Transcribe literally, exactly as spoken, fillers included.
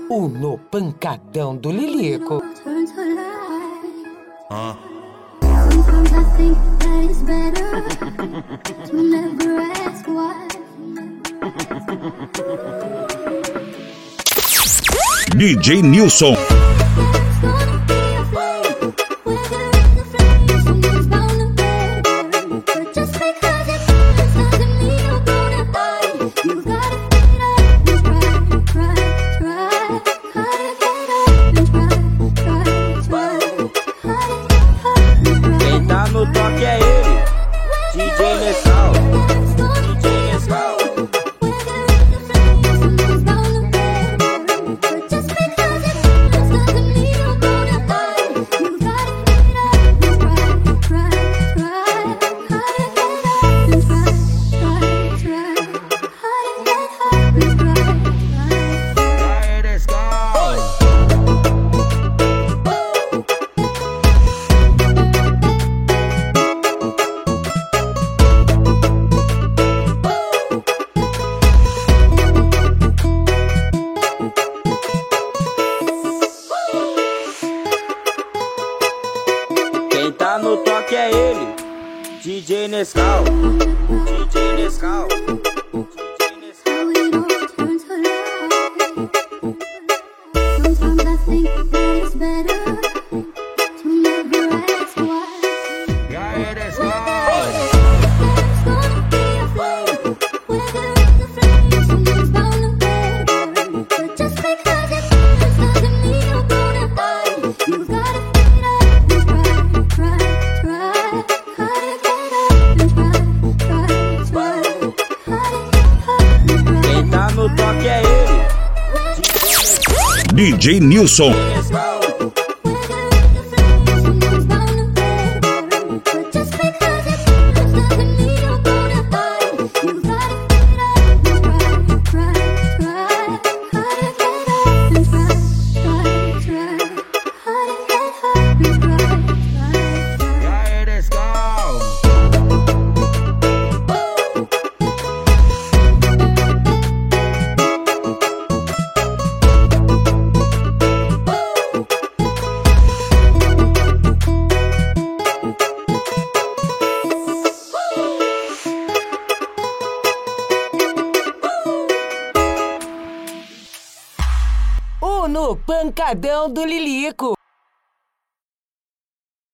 O No Pancadão do Lilico. Ah. D J Nilson. Quem tá no toque é ele, D J Nescau, D J Nescau. Quem tá no toque é ele, D J Nescau, D J Nescau. Quem tá no toque é ele, D J Nilson. O No Pancadão do Lilico.